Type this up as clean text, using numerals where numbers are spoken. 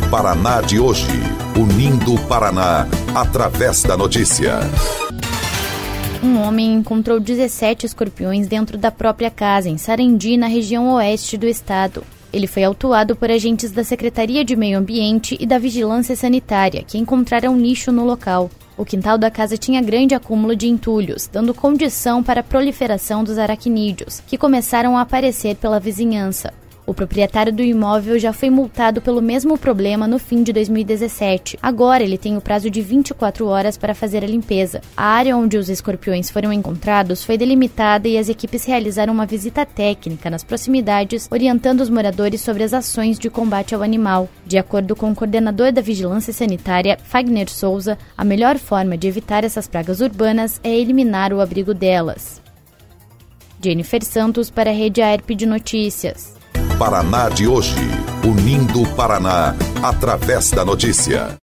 Paraná de hoje, unindo o Paraná através da notícia. Um homem encontrou 17 escorpiões dentro da própria casa, em Sarandi, na região oeste do estado. Ele foi autuado por agentes da Secretaria de Meio Ambiente e da Vigilância Sanitária, que encontraram lixo no local. O quintal da casa tinha grande acúmulo de entulhos, dando condição para a proliferação dos aracnídeos, que começaram a aparecer pela vizinhança. O proprietário do imóvel já foi multado pelo mesmo problema no fim de 2017. Agora ele tem o prazo de 24 horas para fazer a limpeza. A área onde os escorpiões foram encontrados foi delimitada e as equipes realizaram uma visita técnica nas proximidades, orientando os moradores sobre as ações de combate ao animal. De acordo com o coordenador da Vigilância Sanitária, Fagner Souza, a melhor forma de evitar essas pragas urbanas é eliminar o abrigo delas. Jennifer Santos para a Rede AERP de Notícias. Paraná de hoje, unindo o Paraná através da notícia.